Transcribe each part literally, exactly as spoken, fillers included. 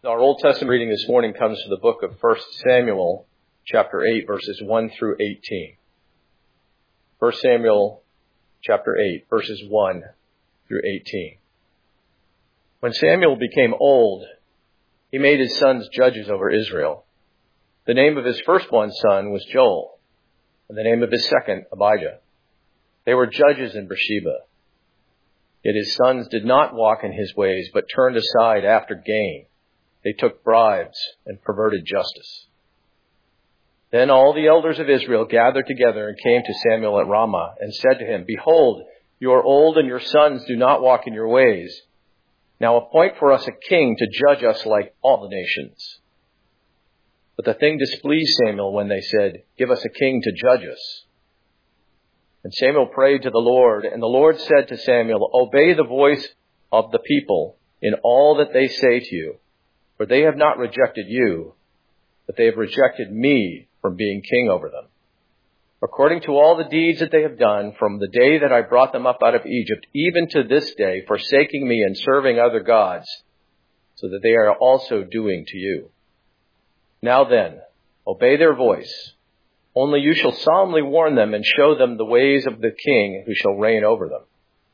Our Old Testament reading this morning comes from the book of First Samuel, chapter eight, verses one through eighteen. First Samuel, chapter eight, verses one through eighteen. When Samuel became old, he made his sons judges over Israel. The name of his firstborn son was Joel, and the name of his second, Abijah. They were judges in Beersheba. Yet his sons did not walk in his ways, but turned aside after gain. They took bribes and perverted justice. Then all the elders of Israel gathered together and came to Samuel at Ramah and said to him, "Behold, you are old and your sons do not walk in your ways. Now appoint for us a king to judge us like all the nations." But the thing displeased Samuel when they said, "Give us a king to judge us." And Samuel prayed to the Lord, and the Lord said to Samuel, "Obey the voice of the people in all that they say to you. For they have not rejected you, but they have rejected me from being king over them. According to all the deeds that they have done from the day that I brought them up out of Egypt, even to this day, forsaking me and serving other gods, so that they are also doing to you. Now then, obey their voice. Only you shall solemnly warn them and show them the ways of the king who shall reign over them."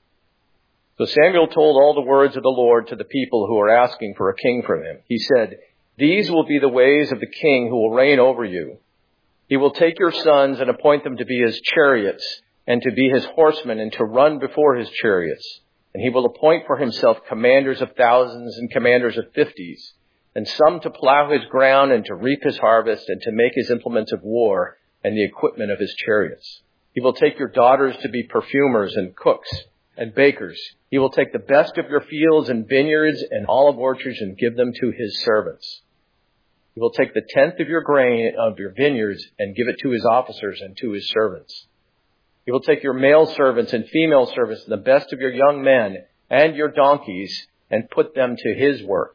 So Samuel told all the words of the Lord to the people who were asking for a king from him. He said, "These will be the ways of the king who will reign over you. He will take your sons and appoint them to be his chariots and to be his horsemen and to run before his chariots. And he will appoint for himself commanders of thousands and commanders of fifties, and some to plow his ground and to reap his harvest and to make his implements of war and the equipment of his chariots. He will take your daughters to be perfumers and cooks and bakers. He will take the best of your fields and vineyards and olive orchards and give them to his servants. He will take the tenth of your grain of your vineyards and give it to his officers and to his servants. He will take your male servants and female servants and the best of your young men and your donkeys and put them to his work.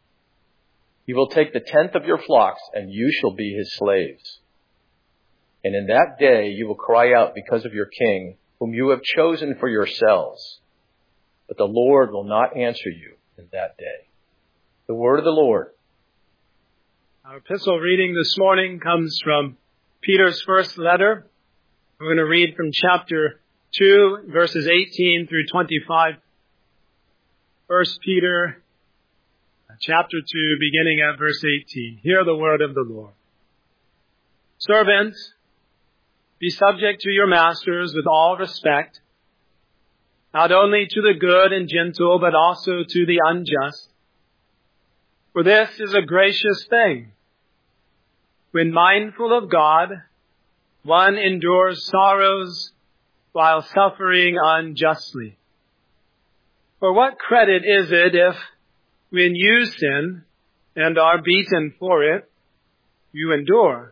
He will take the tenth of your flocks and you shall be his slaves. And in that day you will cry out because of your king, whom you have chosen for yourselves. But the Lord will not answer you in that day." The word of the Lord. Our epistle reading this morning comes from Peter's first letter. We're going to read from chapter two, verses eighteen through twenty-five. First Peter, chapter two, beginning at verse eighteen. Hear the word of the Lord. "Servants, be subject to your masters with all respect, not only to the good and gentle, but also to the unjust. For this is a gracious thing. When mindful of God, one endures sorrows while suffering unjustly. For what credit is it if, when you sin and are beaten for it, you endure?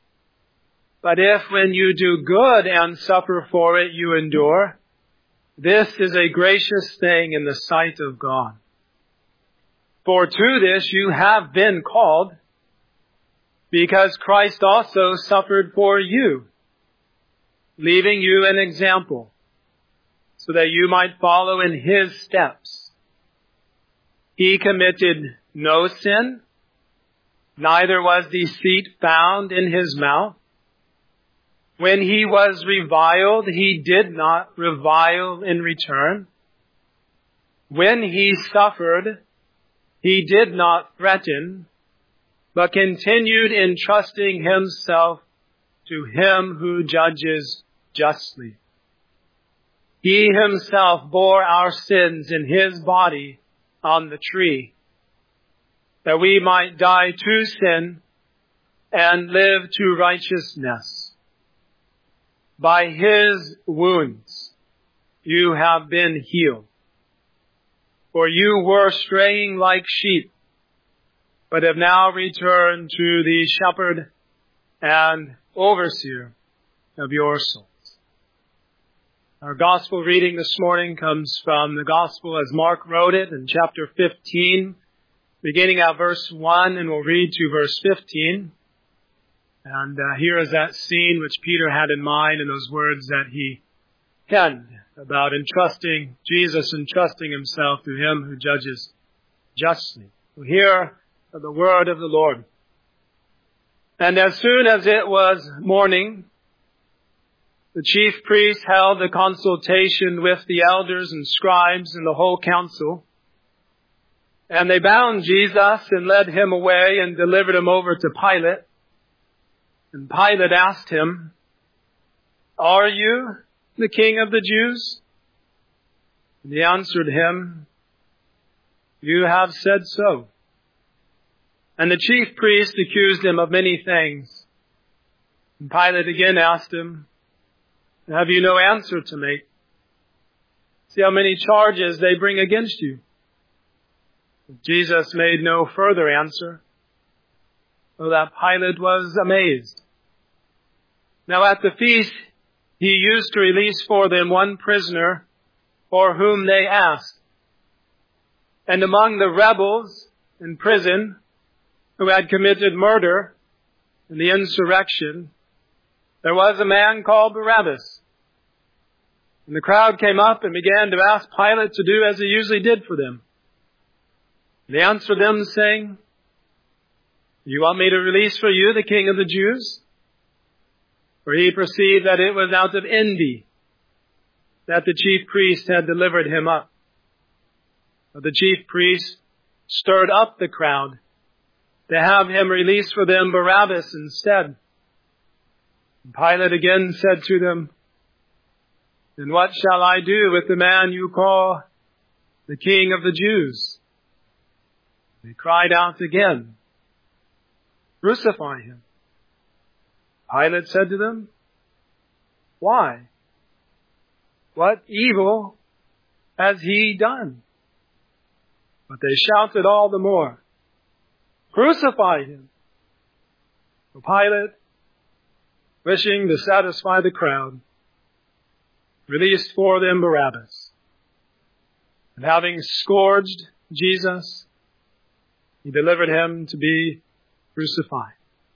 But if when you do good and suffer for it, you endure, this is a gracious thing in the sight of God. For to this you have been called, because Christ also suffered for you, leaving you an example, so that you might follow in his steps. He committed no sin, neither was deceit found in his mouth. When he was reviled, he did not revile in return. When he suffered, he did not threaten, but continued entrusting himself to him who judges justly. He himself bore our sins in his body on the tree, that we might die to sin and live to righteousness. By his wounds you have been healed. For you were straying like sheep, but have now returned to the shepherd and overseer of your souls." Our gospel reading this morning comes from the gospel as Mark wrote it in chapter fifteen, beginning at verse one, and we'll read to verse fifteen. And uh, here is that scene which Peter had in mind in those words that he penned about entrusting Jesus, entrusting himself to him who judges justly. Well, here of the word of the Lord. And as soon as it was morning, the chief priest held a consultation with the elders and scribes and the whole council. And they bound Jesus and led him away and delivered him over to Pilate. And Pilate asked him, "Are you the king of the Jews?" And he answered him, "You have said so." And the chief priest accused him of many things. And Pilate again asked him, "Have you no answer to make? See how many charges they bring against you." Jesus made no further answer, so that Pilate was amazed. Now at the feast, he used to release for them one prisoner for whom they asked. And among the rebels in prison who had committed murder in the insurrection, there was a man called Barabbas. And the crowd came up and began to ask Pilate to do as he usually did for them. And he answered them, saying, "Do you want me to release for you the king of the Jews?" For he perceived that it was out of envy that the chief priest had delivered him up. But the chief priest stirred up the crowd to have him release for them Barabbas instead. And Pilate again said to them, "Then what shall I do with the man you call the king of the Jews?" They cried out again, "Crucify him." Pilate said to them, "Why? What evil has he done?" But they shouted all the more, "Crucify him." So Pilate, wishing to satisfy the crowd, released for them Barabbas. And having scourged Jesus, he delivered him to be crucified.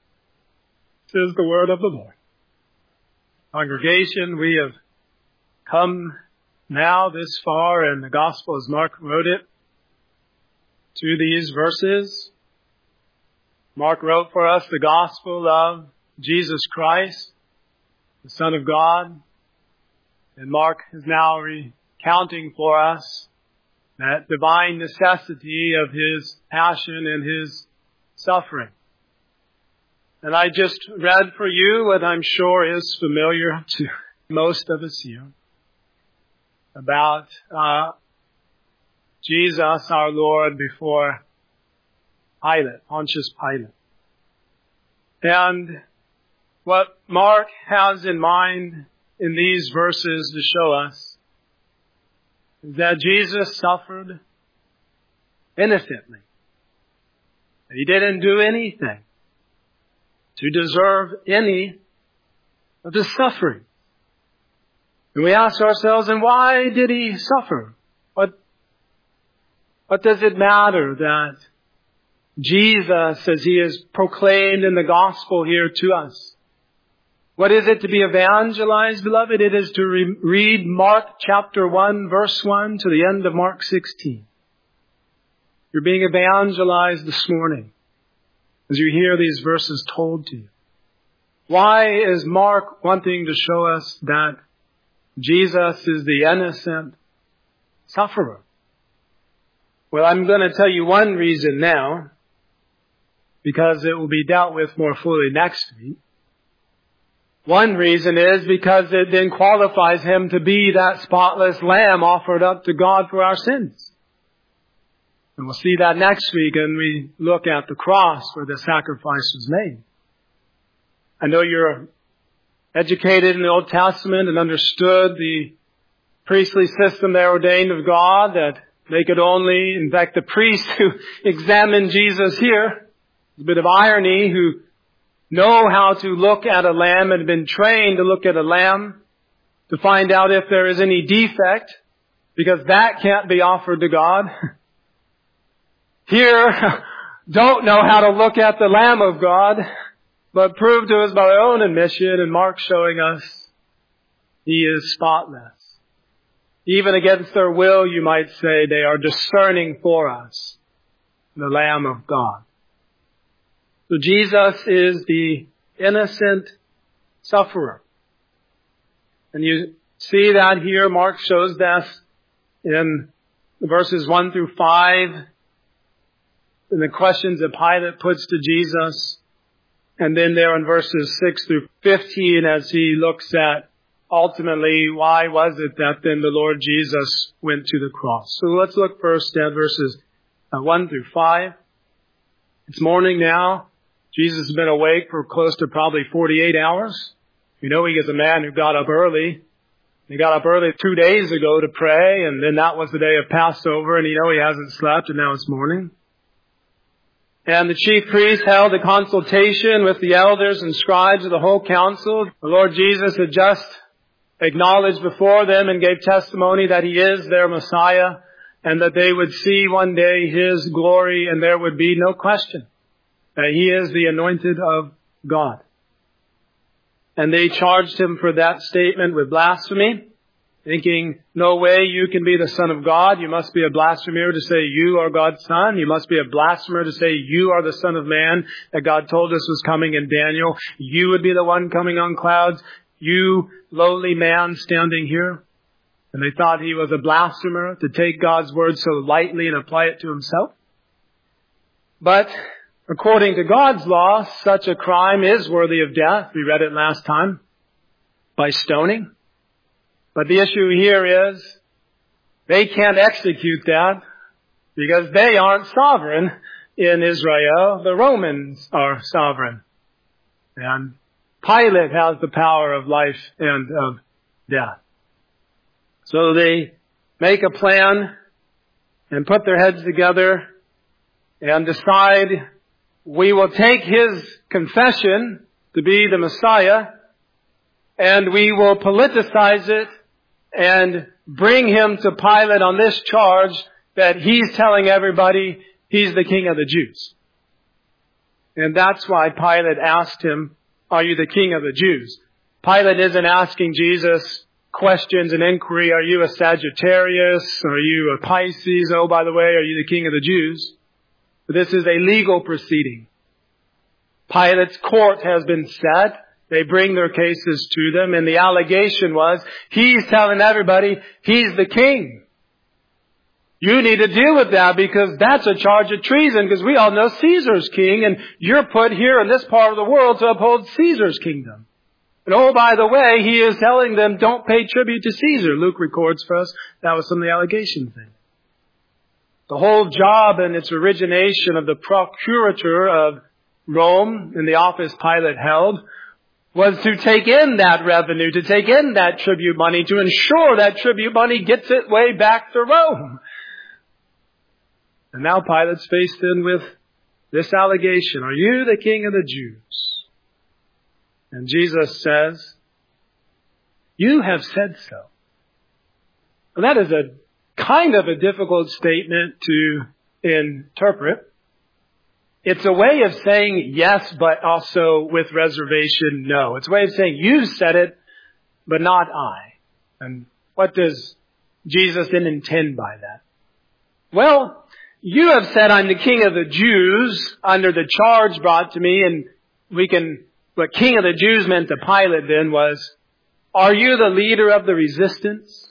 This is the word of the Lord. Congregation, we have come now this far in the Gospel as Mark wrote it to these verses. Mark wrote for us the Gospel of Jesus Christ, the Son of God. And Mark is now recounting for us that divine necessity of His passion and His suffering. And I just read for you what I'm sure is familiar to most of us here about uh, Jesus our Lord before Pilate, Pontius Pilate. And what Mark has in mind in these verses to show us is that Jesus suffered innocently. He didn't do anything to deserve any of the suffering. And we ask ourselves, and why did he suffer? What, what does it matter that Jesus, as he is proclaimed in the gospel here to us, what is it to be evangelized, beloved? It is to re- read Mark chapter one, verse one to the end of Mark sixteen. You're being evangelized this morning as you hear these verses told to you. Why is Mark wanting to show us that Jesus is the innocent sufferer? Well, I'm going to tell you one reason now, because it will be dealt with more fully next week. One reason is because it then qualifies him to be that spotless lamb offered up to God for our sins. And we'll see that next week when we look at the cross where the sacrifice was made. I know you're educated in the Old Testament and understood the priestly system there ordained of God, that they could only, in fact, the priests who examined Jesus here, a bit of irony, who know how to look at a lamb and have been trained to look at a lamb to find out if there is any defect, because that can't be offered to God. Here, don't know how to look at the Lamb of God, but prove to us by their own admission, and Mark showing us he is spotless. Even against their will, you might say, they are discerning for us the Lamb of God. So Jesus is the innocent sufferer. And you see that here. Mark shows that in verses one through five, in the questions that Pilate puts to Jesus. And then there in verses six through fifteen, as he looks at ultimately why was it that then the Lord Jesus went to the cross. So let's look first at verses one through five. It's morning now. Jesus has been awake for close to probably forty-eight hours. You know he is a man who got up early. He got up early two days ago to pray, and then that was the day of Passover, and you know he hasn't slept, and now it's morning. And the chief priest held a consultation with the elders and scribes of the whole council. The Lord Jesus had just acknowledged before them and gave testimony that he is their Messiah, and that they would see one day his glory, and there would be no question that he is the anointed of God. And they charged him for that statement with blasphemy, thinking, no way you can be the Son of God. You must be a blasphemer to say you are God's Son. You must be a blasphemer to say you are the Son of Man that God told us was coming in Daniel. You would be the one coming on clouds. You lowly man standing here. And they thought he was a blasphemer to take God's word so lightly and apply it to himself. But according to God's law, such a crime is worthy of death. We read it last time, by stoning. But the issue here is they can't execute that because they aren't sovereign in Israel. The Romans are sovereign. And Pilate has the power of life and of death. So they make a plan and put their heads together and decide, we will take his confession to be the Messiah and we will politicize it and bring him to Pilate on this charge that he's telling everybody he's the King of the Jews. And that's why Pilate asked him, are you the King of the Jews? Pilate isn't asking Jesus questions and inquiry. Are you a Sagittarius? Are you a Pisces? Oh, by the way, are you the King of the Jews? This is a legal proceeding. Pilate's court has been set. They bring their cases to them, and the allegation was, he's telling everybody he's the king. You need to deal with that because that's a charge of treason, because we all know Caesar's king, and you're put here in this part of the world to uphold Caesar's kingdom. And oh, by the way, he is telling them, don't pay tribute to Caesar. Luke records for us that was some of the allegations there. The whole job and its origination of the procurator of Rome, in the office Pilate held, was to take in that revenue, to take in that tribute money, to ensure that tribute money gets its way back to Rome. And now Pilate's faced in with this allegation, are you the King of the Jews? And Jesus says, you have said so. Well, that is a kind of a difficult statement to interpret. It's a way of saying yes, but also with reservation, no. It's a way of saying you said it, but not I. And what does Jesus then intend by that? Well, you have said I'm the King of the Jews under the charge brought to me, and we can, what King of the Jews meant to Pilate then was, are you the leader of the resistance?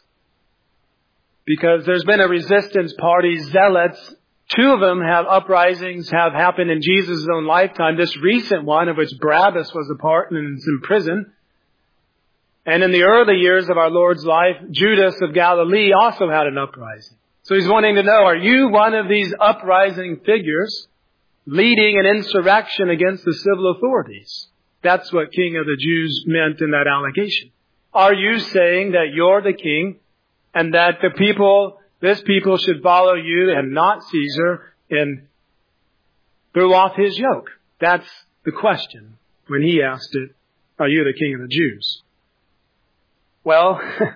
Because there's been a resistance party, zealots. Two of them have uprisings have happened in Jesus' own lifetime. This recent one, of which Barabbas was a part and is in prison. And in the early years of our Lord's life, Judas of Galilee also had an uprising. So he's wanting to know, are you one of these uprising figures leading an insurrection against the civil authorities? That's what King of the Jews meant in that allegation. Are you saying that you're the king and that the people, this people should follow you and not Caesar and throw off his yoke? That's the question when he asked it, are you the King of the Jews? Well,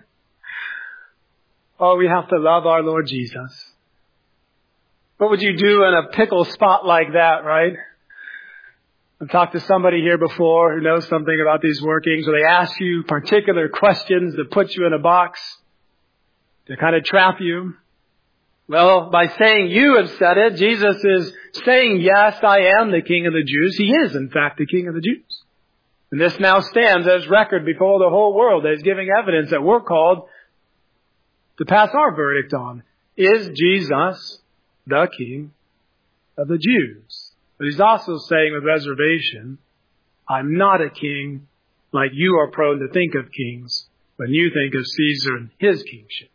oh, we have to love our Lord Jesus. What would you do in a pickle spot like that, right? I've talked to somebody here before who knows something about these workings, where they ask you particular questions that put you in a box to kind of trap you. Well, by saying you have said it, Jesus is saying, yes, I am the King of the Jews. He is, in fact, the King of the Jews. And this now stands as record before the whole world as giving evidence that we're called to pass our verdict on. Is Jesus the King of the Jews? But he's also saying with reservation, I'm not a king like you are prone to think of kings when you think of Caesar and his kingship.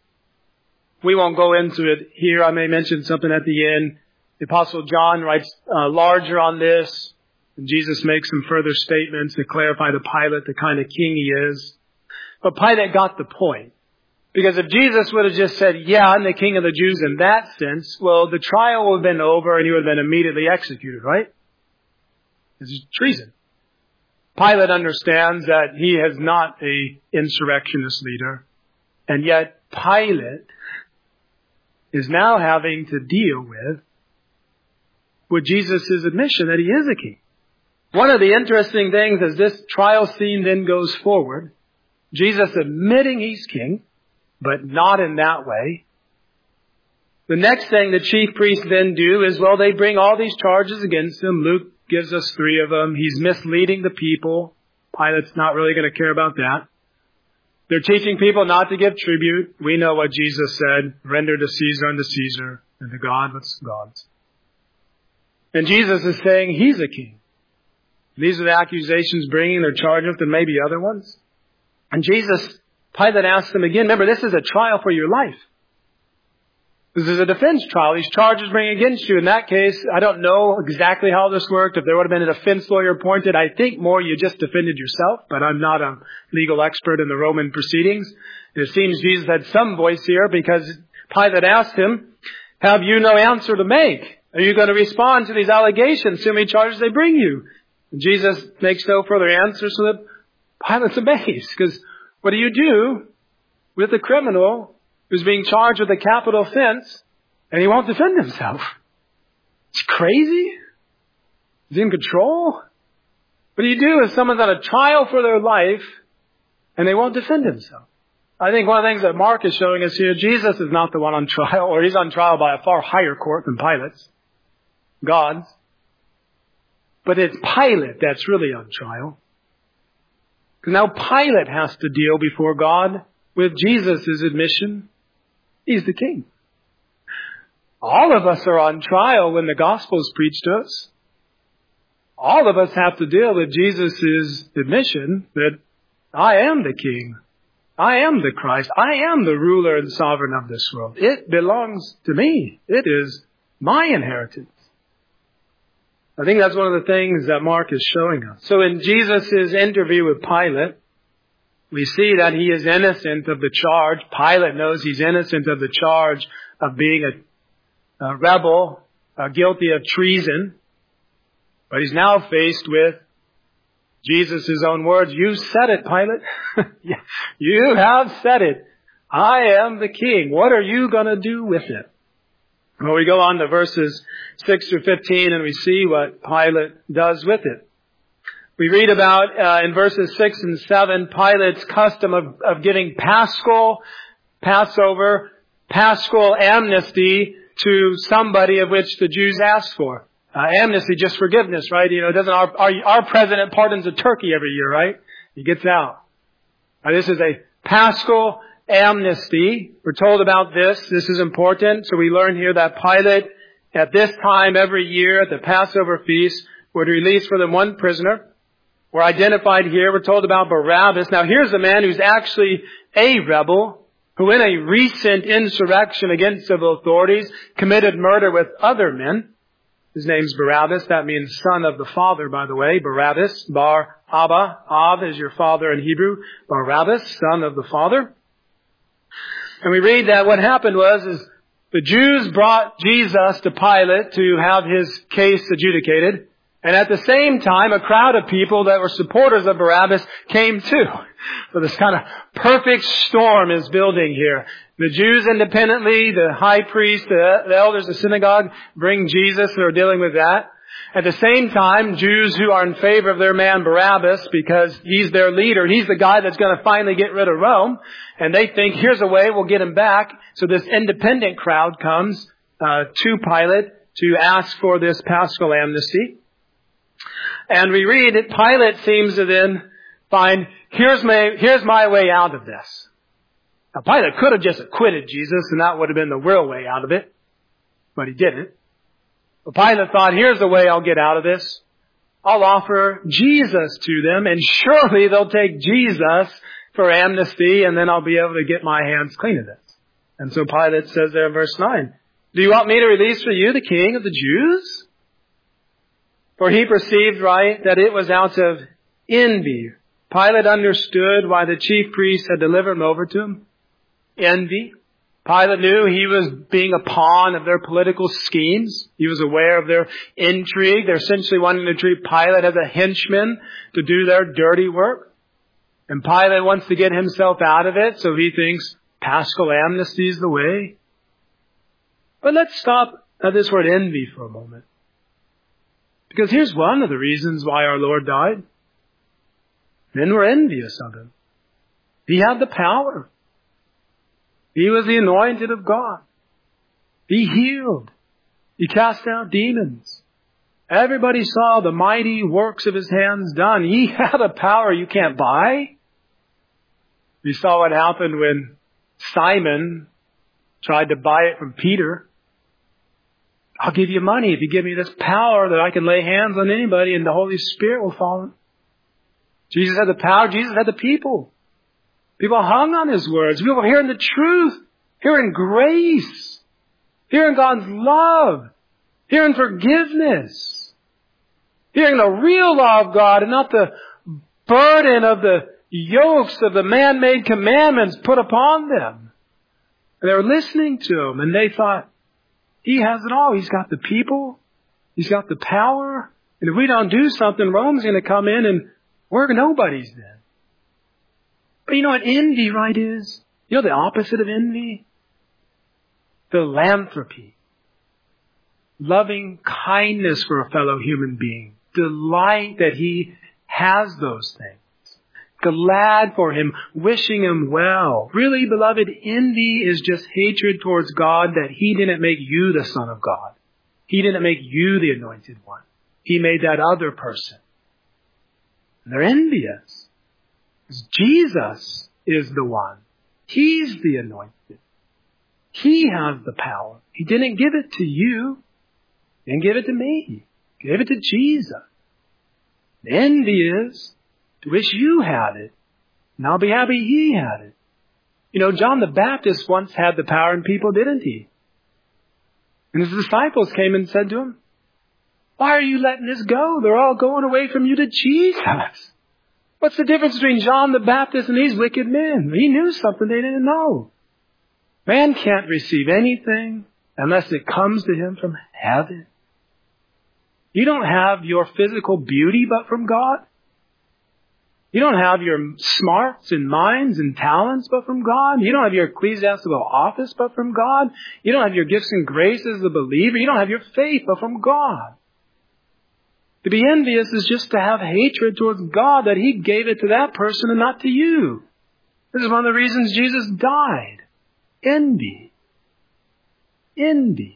We won't go into it here. I may mention something at the end. The Apostle John writes uh, larger on this. And Jesus makes some further statements to clarify to Pilate the kind of king he is. But Pilate got the point. Because if Jesus would have just said, yeah, I'm the King of the Jews in that sense, well, the trial would have been over and he would have been immediately executed, right? This is treason. Pilate understands that he is not a insurrectionist leader. And yet Pilate is now having to deal with, with Jesus' admission that he is a king. One of the interesting things as this trial scene then goes forward, Jesus admitting he's king, but not in that way. The next thing the chief priests then do is, well, they bring all these charges against him. Luke gives us three of them. He's misleading the people. Pilate's not really going to care about that. They're teaching people not to give tribute. We know what Jesus said, render to Caesar unto Caesar, and to God what's God's. And Jesus is saying he's a king. These are the accusations bringing their charges and maybe other ones. And Jesus, Pilate asked them again, remember, this is a trial for your life. This is a defense trial. These charges bring against you. In that case, I don't know exactly how this worked. If there would have been a defense lawyer appointed, I think more you just defended yourself. But I'm not a legal expert in the Roman proceedings. It seems Jesus had some voice here because Pilate asked him, have you no answer to make? Are you going to respond to these allegations, so many charges they bring you? And Jesus makes no further answer, so that Pilate's amazed. Because what do you do with a criminal who's being charged with a capital offense and he won't defend himself? It's crazy. He's in control. What do you do if someone's on a trial for their life and they won't defend himself? I think one of the things that Mark is showing us here, Jesus is not the one on trial, or he's on trial by a far higher court than Pilate's, God's. But it's Pilate that's really on trial. Because now Pilate has to deal before God with Jesus' admission. He's the king. All of us are on trial when the gospel is preached to us. All of us have to deal with Jesus' admission that I am the king. I am the Christ. I am the ruler and sovereign of this world. It belongs to me. It is my inheritance. I think that's one of the things that Mark is showing us. So in Jesus' interview with Pilate, we see that he is innocent of the charge. Pilate knows he's innocent of the charge of being a, a rebel, uh, guilty of treason. But he's now faced with Jesus' own words. You said it, Pilate. You have said it. I am the king. What are you going to do with it? Well, we go on to verses six through fifteen and we see what Pilate does with it. We read about uh, in verses six and seven, Pilate's custom of, of giving Paschal, Passover, Paschal amnesty to somebody of which the Jews asked for. Uh, amnesty, just forgiveness, right? You know, doesn't our, our our president pardons a turkey every year, right? He gets out. Now, this is a Paschal amnesty. We're told about this. This is important. So we learn here that Pilate, at this time every year at the Passover feast, would release for them one prisoner. We're identified here. We're told about Barabbas. Now here's a man who's actually a rebel, who in a recent insurrection against civil authorities committed murder with other men. His name's Barabbas. That means son of the father, by the way. Barabbas, Bar Abba. Ab is your father in Hebrew. Barabbas, son of the father. And we read that what happened was is the Jews brought Jesus to Pilate to have his case adjudicated. And at the same time, a crowd of people that were supporters of Barabbas came too. So this kind of perfect storm is building here. The Jews independently, the high priest, the, the elders of the synagogue bring Jesus, who are dealing with that. At the same time, Jews who are in favor of their man Barabbas because he's their leader, he's the guy that's going to finally get rid of Rome, and they think, here's a way, we'll get him back. So this independent crowd comes uh, to Pilate to ask for this paschal amnesty. And we read that Pilate seems to then find, here's my, here's my way out of this. Now Pilate could have just acquitted Jesus and that would have been the real way out of it. But he didn't. But Pilate thought, here's the way I'll get out of this. I'll offer Jesus to them and surely they'll take Jesus for amnesty and then I'll be able to get my hands clean of this. And so Pilate says there in verse nine, do you want me to release for you the king of the Jews? For he perceived, right, that it was out of envy. Pilate understood why the chief priests had delivered him over to him. Envy. Pilate knew he was being a pawn of their political schemes. He was aware of their intrigue. They're essentially wanting to treat Pilate as a henchman to do their dirty work. And Pilate wants to get himself out of it, so he thinks paschal amnesty is the way. But let's stop at this word envy for a moment. Because here's one of the reasons why our Lord died. Men were envious of him. He had the power. He was the anointed of God. He healed. He cast out demons. Everybody saw the mighty works of his hands done. He had a power you can't buy. We saw what happened when Simon tried to buy it from Peter. I'll give you money if you give me this power that I can lay hands on anybody and the Holy Spirit will fall. Jesus had the power. Jesus had the people. People hung on his words. People were hearing the truth, hearing grace, hearing God's love, hearing forgiveness, hearing the real law of God and not the burden of the yokes of the man-made commandments put upon them. And they were listening to him and they thought, he has it all. He's got the people. He's got the power. And if we don't do something, Rome's going to come in and we're nobodies then. But you know what envy, right, is? You know the opposite of envy? Philanthropy. Loving kindness for a fellow human being. Delight that he has those things. Glad for him, wishing him well. Really, beloved, envy is just hatred towards God that he didn't make you the Son of God. He didn't make you the anointed one. He made that other person. And they're envious. Because Jesus is the one. He's the anointed. He has the power. He didn't give it to you. He didn't give it to me. He gave it to Jesus. The envy is to wish you had it. And I'll be happy he had it. You know, John the Baptist once had the power and people, didn't he? And his disciples came and said to him, why are you letting this go? They're all going away from you to Jesus. What's the difference between John the Baptist and these wicked men? He knew something they didn't know. Man can't receive anything unless it comes to him from heaven. You don't have your physical beauty but from God. You don't have your smarts and minds and talents but from God. You don't have your ecclesiastical office but from God. You don't have your gifts and graces as a believer. You don't have your faith but from God. To be envious is just to have hatred towards God that he gave it to that person and not to you. This is one of the reasons Jesus died. Envy. Envy.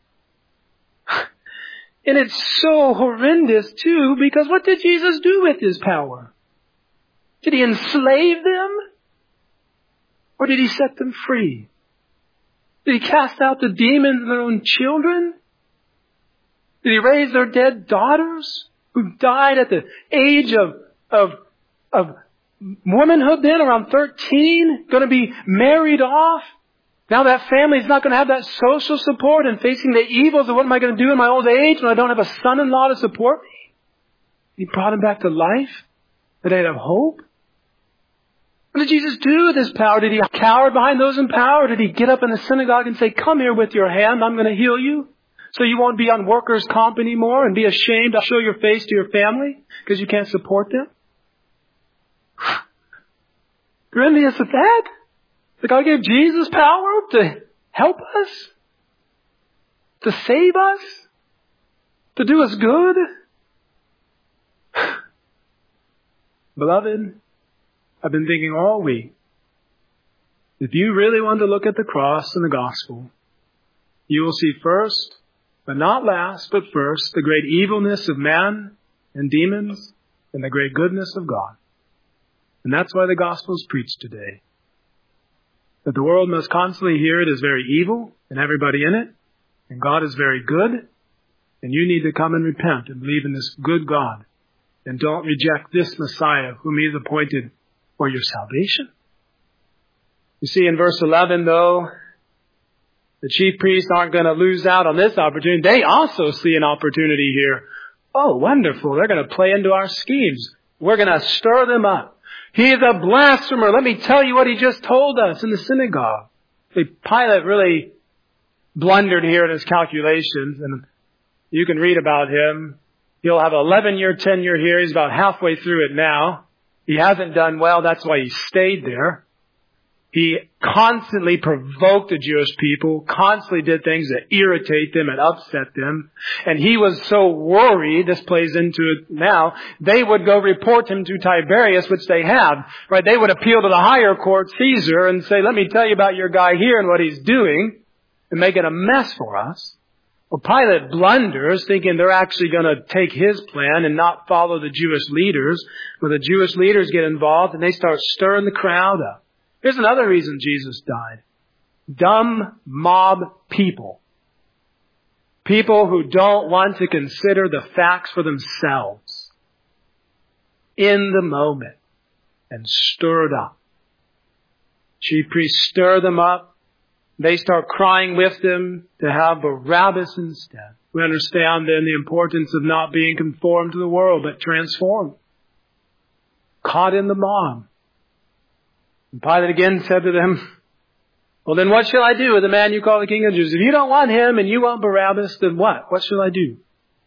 And it's so horrendous too, because what did Jesus do with his power? Did he enslave them? Or did he set them free? Did he cast out the demons in their own children? Did he raise their dead daughters who died at the age of, of, of womanhood then, around thirteen, going to be married off? Now that family's not going to have that social support and facing the evils of what am I going to do in my old age when I don't have a son-in-law to support me? He brought them back to life, that they'd have hope. What did Jesus do with his power? Did he cower behind those in power? Did he get up in the synagogue and say, come here with your hand, I'm going to heal you? So you won't be on workers' comp anymore and be ashamed to show your face to your family because you can't support them? You're envious of that? That God gave Jesus power to help us? To save us? to do us good. Beloved, I've been thinking all week, if you really want to look at the cross and the gospel, you will see first, but not last, but first, the great evilness of man and demons and the great goodness of God. And that's why the gospel is preached today. That the world must constantly hear it is very evil and everybody in it, and God is very good, and you need to come and repent and believe in this good God, and don't reject this Messiah whom He has appointed for your salvation. You see, in verse eleven, though, the chief priests aren't going to lose out on this opportunity. They also see an opportunity here. Oh, wonderful. They're going to play into our schemes. We're going to stir them up. He is a blasphemer. Let me tell you what he just told us in the synagogue. See, Pilate really blundered here in his calculations, and you can read about him. He'll have an eleven-year tenure here. He's about halfway through it now. He hasn't done well. That's why he stayed there. He constantly provoked the Jewish people, constantly did things that irritate them and upset them. And he was so worried, this plays into it now, they would go report him to Tiberius, which they have. Right? They would appeal to the higher court, Caesar, and say, let me tell you about your guy here and what he's doing, and make it a mess for us. Well, Pilate blunders, thinking they're actually going to take his plan and not follow the Jewish leaders. Well, the Jewish leaders get involved and they start stirring the crowd up. Here's another reason Jesus died. Dumb mob people. People who don't want to consider the facts for themselves. In the moment. And stirred up. Chief priests stir them up. They start crying with them to have Barabbas instead. We understand then the importance of not being conformed to the world, but transformed. Caught in the mob. And Pilate again said to them, well, then what shall I do with the man you call the King of the Jews? If you don't want him and you want Barabbas, then what? What shall I do?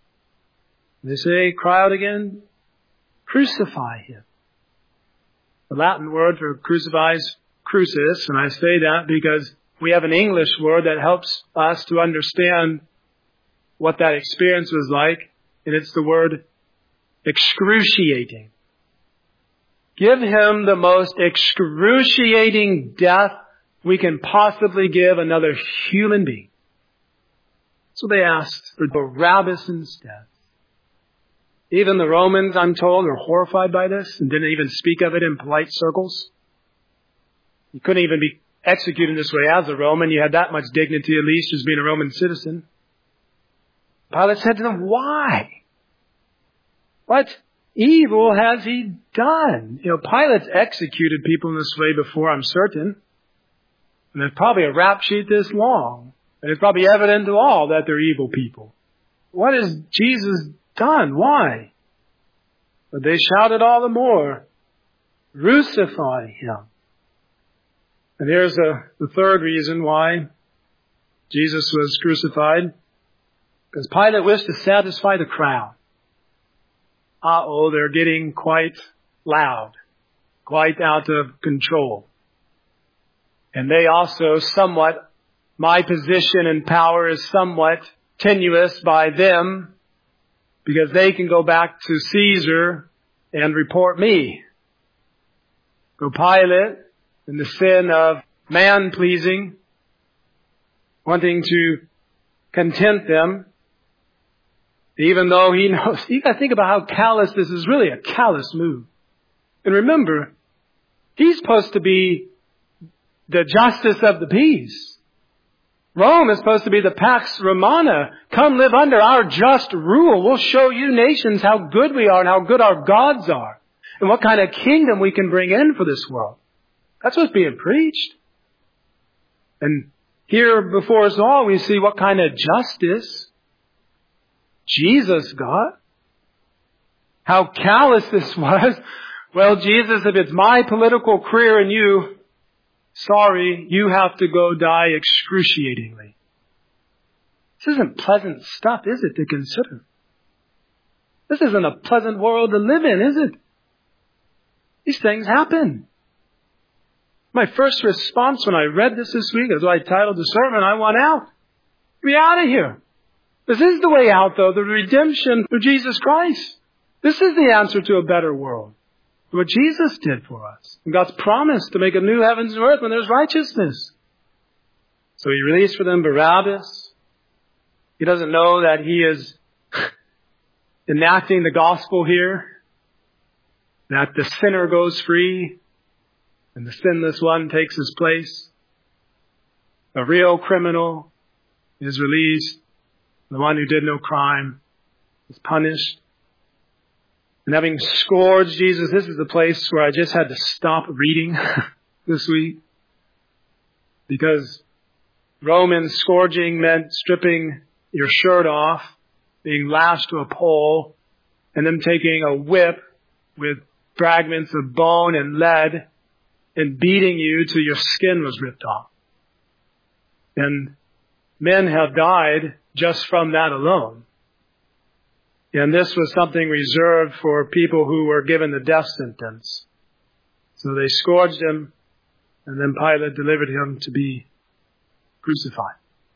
And they say, cry out again, crucify him. The Latin word for crucify is crucis, and I say that because we have an English word that helps us to understand what that experience was like, and it's the word excruciating. Give him the most excruciating death we can possibly give another human being. So they asked for Barabbas instead. Even the Romans, I'm told, are horrified by this and didn't even speak of it in polite circles. You couldn't even be executed this way as a Roman. You had that much dignity, at least, as being a Roman citizen. Pilate said to them, why? What evil has he done? You know, Pilate's executed people in this way before, I'm certain. And there's probably a rap sheet this long. And it's probably evident to all that they're evil people. What has Jesus done? Why? But they shouted all the more, crucify him. And here's a, the third reason why Jesus was crucified. Because Pilate wished to satisfy the crowd. Uh-oh, they're getting quite loud, quite out of control. And they also somewhat, my position and power is somewhat tenuous by them, because they can go back to Caesar and report me. Go Pilate in the sin of man-pleasing, wanting to content them, even though he knows. You got to think about how callous this is. Really a callous move. And remember, he's supposed to be the justice of the peace. Rome is supposed to be the Pax Romana. Come live under our just rule. We'll show you nations how good we are and how good our gods are. And what kind of kingdom we can bring in for this world. That's what's being preached. And here before us all, we see what kind of justice Jesus got. How callous this was. Well, Jesus, if it's my political career and you, sorry, you have to go die excruciatingly. This isn't pleasant stuff, is it, to consider? This isn't a pleasant world to live in, is it? These things happen. My first response when I read this this week, as I titled the sermon, I want out. Be out of here. This is the way out, though, the redemption through Jesus Christ. This is the answer to a better world. What Jesus did for us. And God's promise to make a new heavens and earth when there's righteousness. So He released for them Barabbas. He doesn't know that He is enacting the gospel here. That the sinner goes free and the sinless one takes his place. The real criminal is released. The one who did no crime is punished. And having scourged Jesus, this is the place where I just had to stop reading this week. Because Roman scourging meant stripping your shirt off, being lashed to a pole, and them taking a whip with fragments of bone and lead and beating you till your skin was ripped off. And men have died just from that alone. And this was something reserved for people who were given the death sentence. So they scourged Him, and then Pilate delivered Him to be crucified.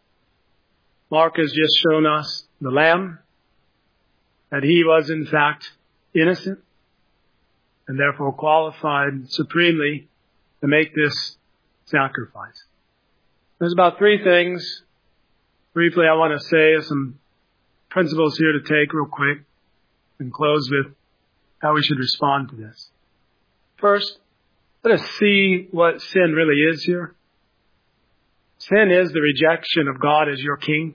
Mark has just shown us the Lamb, that He was in fact innocent, and therefore qualified supremely to make this sacrifice. There's about three things, briefly, I want to say, some principles here to take real quick and close with how we should respond to this. First, let us see what sin really is here. Sin is the rejection of God as your King.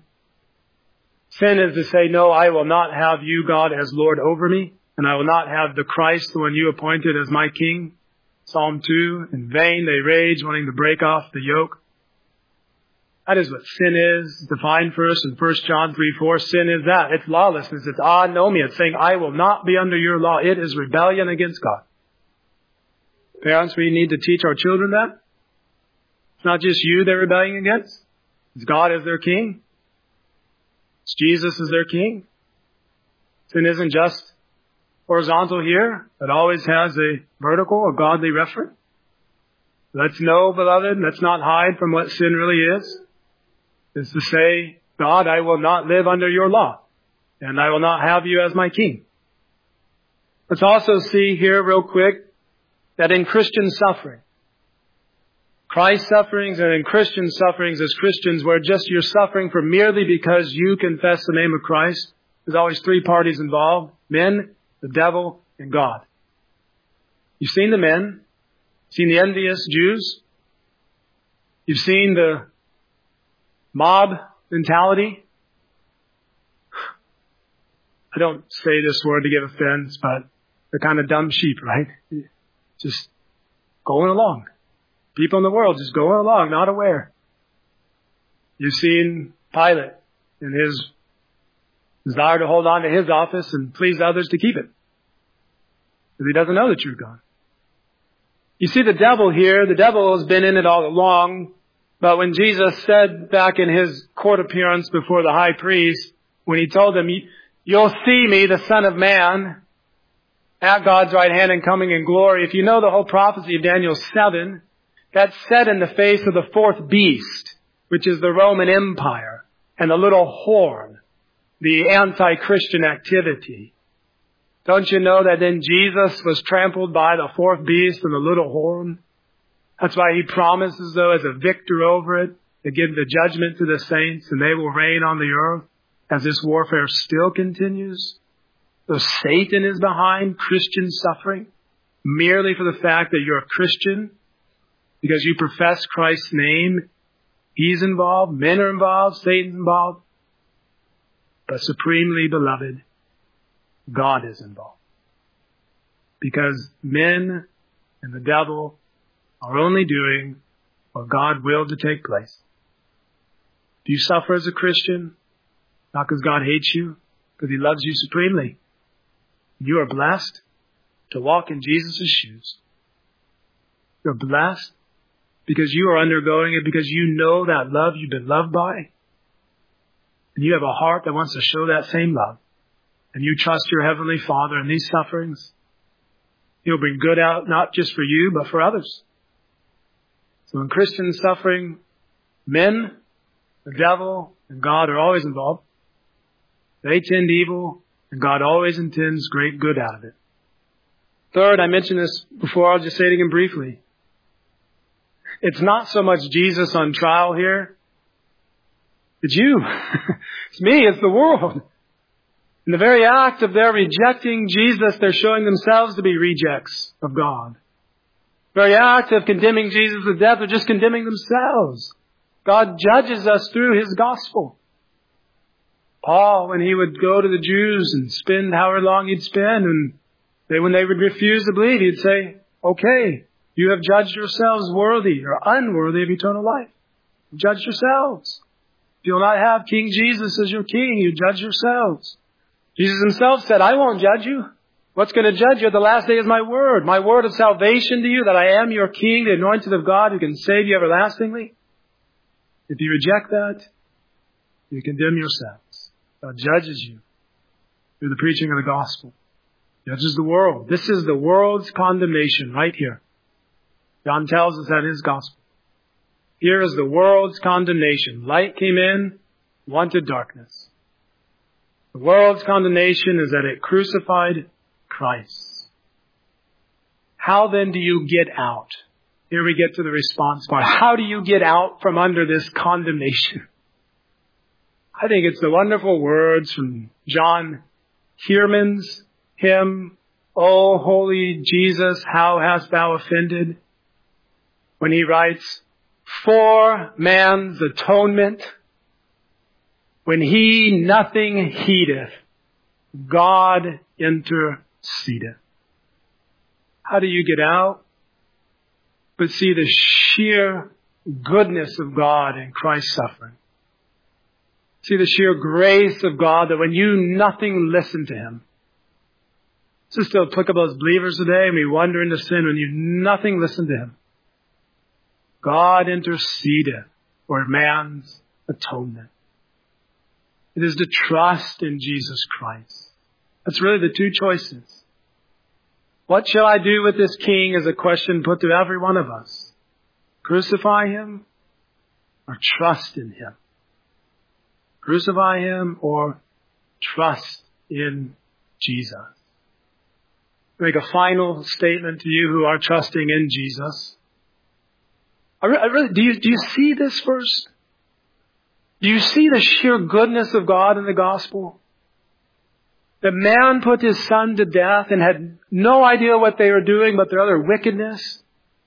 Sin is to say, no, I will not have you, God, as Lord over me, and I will not have the Christ, the one you appointed, as my King. Psalm two, in vain they rage, wanting to break off the yoke. That is what sin is, defined for us in First John three four. Sin is that. It's lawlessness. It's anomia. It's saying, I will not be under your law. It is rebellion against God. Parents, we need to teach our children that. It's not just you they're rebelling against. It's God as their King. It's Jesus as their King. Sin isn't just horizontal here. It always has a vertical, a godly reference. Let's know, beloved, let's not hide from what sin really is. Is to say, God, I will not live under your law, and I will not have you as my King. Let's also see here real quick that in Christian suffering, Christ's sufferings and in Christian sufferings as Christians, where just you're suffering for merely because you confess the name of Christ, there's always three parties involved: men, the devil, and God. You've seen the men, seen the envious Jews, you've seen the mob mentality. I don't say this word to give offense, but they're kind of dumb sheep, right? Just going along. People in the world just going along, not aware. You've seen Pilate in his desire to hold on to his office and please others to keep it, because he doesn't know the true God. You see the devil here. The devil has been in it all along. But when Jesus said back in His court appearance before the high priest, when He told him, you'll see me, the Son of Man, at God's right hand and coming in glory. If you know the whole prophecy of Daniel seven, that's set in the face of the fourth beast, which is the Roman Empire, and the little horn, the anti-Christian activity. Don't you know that then Jesus was trampled by the fourth beast and the little horn? That's why He promises, though, as a victor over it, to give the judgment to the saints, and they will reign on the earth as this warfare still continues. So Satan is behind Christian suffering merely for the fact that you're a Christian, because you profess Christ's name. He's involved, men are involved, Satan's involved. But supremely beloved, God is involved. Because men and the devil are only doing what God willed to take place. Do you suffer as a Christian? Not because God hates you, because He loves you supremely. You are blessed to walk in Jesus' shoes. You're blessed because you are undergoing it, because you know that love you've been loved by. And you have a heart that wants to show that same love. And you trust your Heavenly Father in these sufferings. He'll bring good out, not just for you, but for others. So in Christian suffering, men, the devil, and God are always involved. They tend evil, and God always intends great good out of it. Third, I mentioned this before, I'll just say it again briefly. It's not so much Jesus on trial here. It's you. It's me. It's the world. In the very act of their rejecting Jesus, they're showing themselves to be rejects of God. The very act of condemning Jesus to death, they're just condemning themselves. God judges us through His gospel. Paul, when he would go to the Jews and spend however long he'd spend, and they, when they would refuse to believe, he'd say, okay, you have judged yourselves worthy or unworthy of eternal life. Judge yourselves. If you'll not have King Jesus as your king, you judge yourselves. Jesus Himself said, I won't judge you. What's going to judge you at the last day is my word. My word of salvation to you, that I am your king, the anointed of God, who can save you everlastingly. If you reject that, you condemn yourselves. God judges you through the preaching of the gospel. Judges the world. This is the world's condemnation right here. John tells us that in his gospel. Here is the world's condemnation. Light came in, wanted darkness. The world's condemnation is that it crucified Christ. How then do you get out? Here we get to the response part. How do you get out from under this condemnation? I think it's the wonderful words from John Heerman's hymn, O holy Jesus, how hast thou offended? When he writes, for man's atonement, when he nothing heedeth, God intercedeth. How do you get out? But see the sheer goodness of God in Christ's suffering. See the sheer grace of God that when you nothing listen to Him. This is still applicable as believers today, and we wander into sin when you nothing listen to Him. God intercedeth for man's atonement. It is to trust in Jesus Christ. That's really the two choices. What shall I do with this King is a question put to every one of us. Crucify Him or trust in Him. Crucify Him or trust in Jesus. Make a final statement to you who are trusting in Jesus. I re- I really, do you, do you see this verse? Do you see the sheer goodness of God in the gospel? The man put his son to death and had no idea what they were doing but their other wickedness.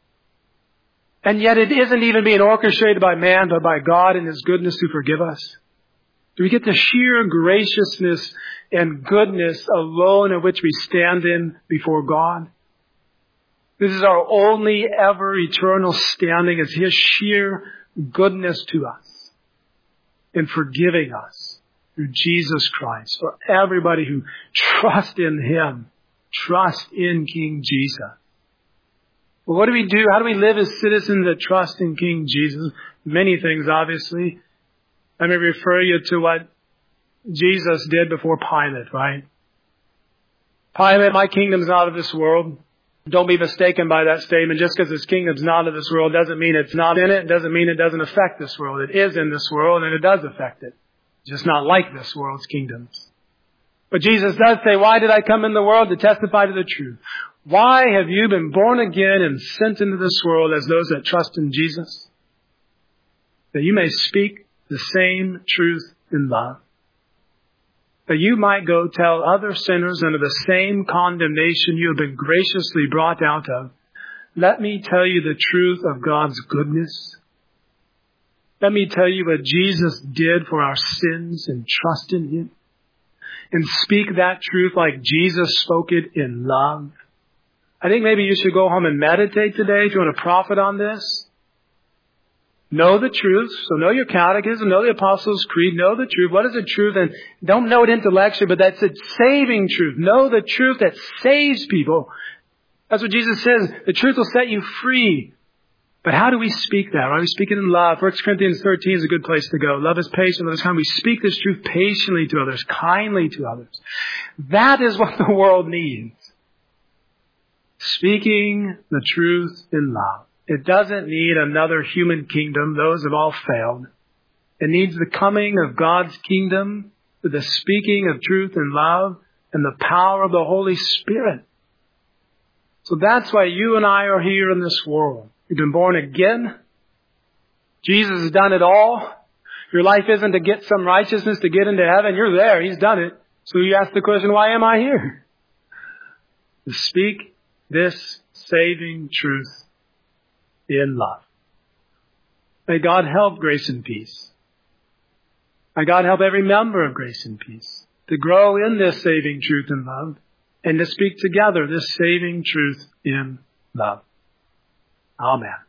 And yet it isn't even being orchestrated by man but by God in His goodness to forgive us. Do we get the sheer graciousness and goodness alone in which we stand in before God? This is our only ever eternal standing, is His sheer goodness to us in forgiving us through Jesus Christ. For everybody who trusts in Him, trust in King Jesus. Well, what do we do? How do we live as citizens that trust in King Jesus? Many things, obviously. Let me refer you to what Jesus did before Pilate, right? Pilate, my kingdom's not of this world. Don't be mistaken by that statement. Just because His kingdom's not of this world doesn't mean it's not in it. It doesn't mean it doesn't affect this world. It is in this world and it does affect it. It's just not like this world's kingdoms. But Jesus does say, why did I come in the world? To testify to the truth. Why have you been born again and sent into this world as those that trust in Jesus? That you may speak the same truth in love. That you might go tell other sinners under the same condemnation you have been graciously brought out of. Let me tell you the truth of God's goodness. Let me tell you what Jesus did for our sins and trust in Him. And speak that truth like Jesus spoke it in love. I think maybe you should go home and meditate today if you want to profit on this. Know the truth. So know your catechism, know the Apostles' Creed, know the truth. What is the truth? And don't know it intellectually, but that's a saving truth. Know the truth that saves people. That's what Jesus says. The truth will set you free. But how do we speak that? Right? We speak it in love. First Corinthians thirteen is a good place to go. Love is patient, love is kind. We speak this truth patiently to others, kindly to others. That is what the world needs. Speaking the truth in love. It doesn't need another human kingdom. Those have all failed. It needs the coming of God's kingdom with the speaking of truth and love and the power of the Holy Spirit. So that's why you and I are here in this world. You've been born again. Jesus has done it all. Your life isn't to get some righteousness to get into heaven. You're there. He's done it. So you ask the question, why am I here? To speak this saving truth in love. May God help Grace and Peace. May God help every member of Grace and Peace to grow in this saving truth in love and to speak together this saving truth in love. Amen.